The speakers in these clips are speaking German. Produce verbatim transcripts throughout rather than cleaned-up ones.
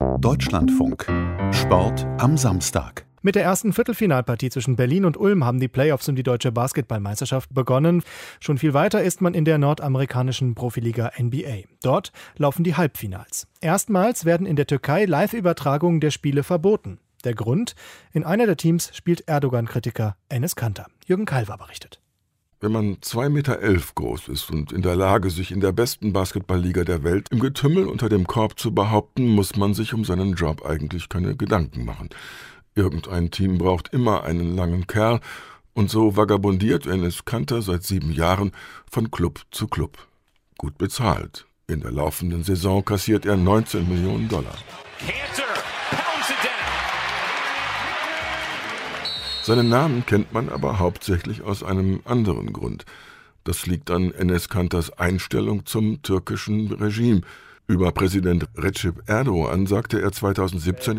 Deutschlandfunk. Sport am Samstag. Mit der ersten Viertelfinalpartie zwischen Berlin und Ulm haben die Playoffs um die deutsche Basketballmeisterschaft begonnen. Schon viel weiter ist man in der nordamerikanischen Profiliga N B A. Dort laufen die Halbfinals. Erstmals werden in der Türkei Live-Übertragungen der Spiele verboten. Der Grund? In einer der Teams spielt Erdogan-Kritiker Enes Kanter. Jürgen Kalver berichtet. Wenn man zwei Meter elf groß ist und in der Lage, sich in der besten Basketballliga der Welt im Getümmel unter dem Korb zu behaupten, muss man sich um seinen Job eigentlich keine Gedanken machen. Irgendein Team braucht immer einen langen Kerl und so vagabundiert Enes Kanter seit sieben Jahren von Club zu Club. Gut bezahlt. In der laufenden Saison kassiert er neunzehn Millionen Dollar. Seinen Namen kennt man aber hauptsächlich aus einem anderen Grund. Das liegt an Enes Kanters Einstellung zum türkischen Regime. Über Präsident Recep Erdogan sagte er zweitausendsiebzehn: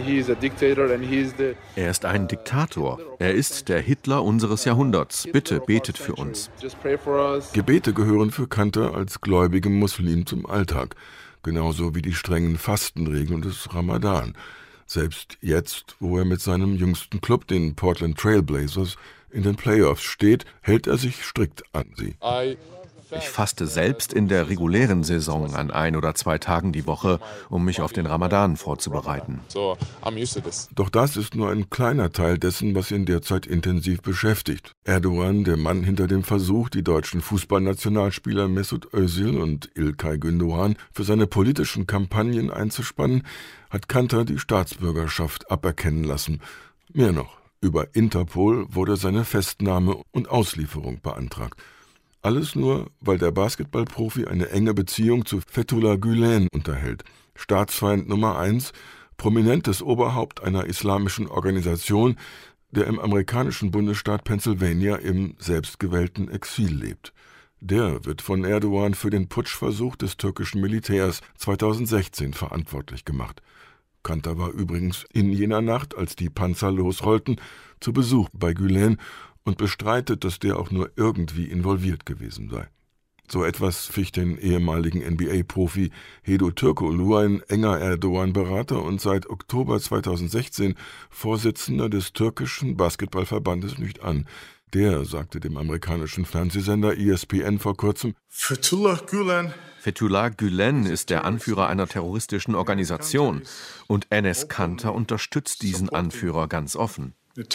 Er ist ein Diktator. Er ist der Hitler unseres Jahrhunderts. Bitte betet für uns. Gebete gehören für Kanter als gläubigem Muslim zum Alltag, genauso wie die strengen Fastenregeln des Ramadan. Selbst jetzt, wo er mit seinem jüngsten Club, den Portland Trail Blazers, in den Playoffs steht, hält er sich strikt an sie. Ich faste selbst in der regulären Saison an ein oder zwei Tagen die Woche, um mich auf den Ramadan vorzubereiten. Doch das ist nur ein kleiner Teil dessen, was ihn derzeit intensiv beschäftigt. Erdogan, der Mann hinter dem Versuch, die deutschen Fußballnationalspieler Mesut Özil und İlkay Gündoğan für seine politischen Kampagnen einzuspannen, hat Kanter die Staatsbürgerschaft aberkennen lassen. Mehr noch, über Interpol wurde seine Festnahme und Auslieferung beantragt. Alles nur, weil der Basketballprofi eine enge Beziehung zu Fethullah Gülen unterhält. Staatsfeind Nummer eins, prominentes Oberhaupt einer islamischen Organisation, der im amerikanischen Bundesstaat Pennsylvania im selbstgewählten Exil lebt. Der wird von Erdogan für den Putschversuch des türkischen Militärs zweitausendsechzehn verantwortlich gemacht. Kanter war übrigens in jener Nacht, als die Panzer losrollten, zu Besuch bei Gülen und bestreitet, dass der auch nur irgendwie involviert gewesen sei. So etwas ficht den ehemaligen N B A-Profi Hedo Türkoğlu, ein enger Erdogan-Berater und seit Oktober zweitausendsechzehn Vorsitzender des türkischen Basketballverbandes, nicht an. Der sagte dem amerikanischen Fernsehsender E S P N vor kurzem: Fethullah Gülen Fethullah Gülen ist der Anführer einer terroristischen Organisation und Enes Kanter unterstützt diesen Anführer ganz offen.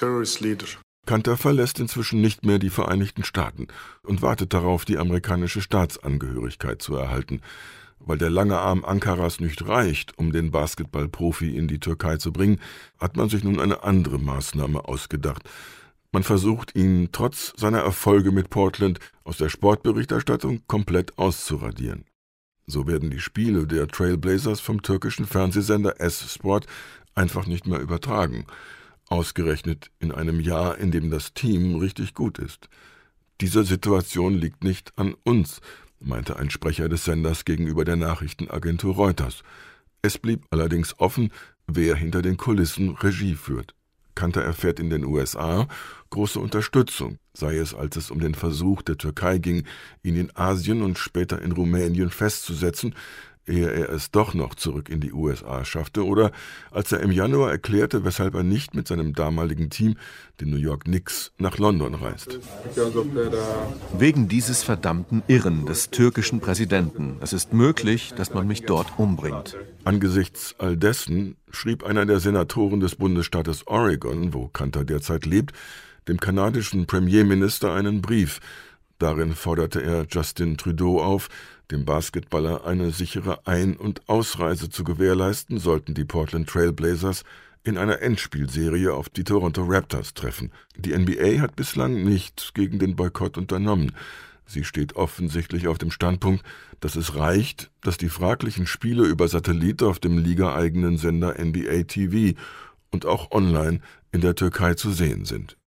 Kanter verlässt inzwischen nicht mehr die Vereinigten Staaten und wartet darauf, die amerikanische Staatsangehörigkeit zu erhalten. Weil der lange Arm Ankaras nicht reicht, um den Basketballprofi in die Türkei zu bringen, hat man sich nun eine andere Maßnahme ausgedacht. Man versucht, ihn trotz seiner Erfolge mit Portland aus der Sportberichterstattung komplett auszuradieren. So werden die Spiele der Trailblazers vom türkischen Fernsehsender S-Sport einfach nicht mehr übertragen. Ausgerechnet in einem Jahr, in dem das Team richtig gut ist. Diese Situation liegt nicht an uns, meinte ein Sprecher des Senders gegenüber der Nachrichtenagentur Reuters. Es blieb allerdings offen, wer hinter den Kulissen Regie führt. Kanter erfährt in den U S A große Unterstützung, sei es, als es um den Versuch der Türkei ging, ihn in Asien und später in Rumänien festzusetzen, ehe er es doch noch zurück in die U S A schaffte, oder als er im Januar erklärte, weshalb er nicht mit seinem damaligen Team, den New York Knicks, nach London reist. Wegen dieses verdammten Irren des türkischen Präsidenten. Es ist möglich, dass man mich dort umbringt. Angesichts all dessen schrieb einer der Senatoren des Bundesstaates Oregon, wo Kanter derzeit lebt, dem kanadischen Premierminister einen Brief. Darin forderte er Justin Trudeau auf, dem Basketballer eine sichere Ein- und Ausreise zu gewährleisten, sollten die Portland Trail Blazers in einer Endspielserie auf die Toronto Raptors treffen. Die N B A hat bislang nichts gegen den Boykott unternommen. Sie steht offensichtlich auf dem Standpunkt, dass es reicht, dass die fraglichen Spiele über Satellit auf dem ligaeigenen Sender N B A T V und auch online in der Türkei zu sehen sind.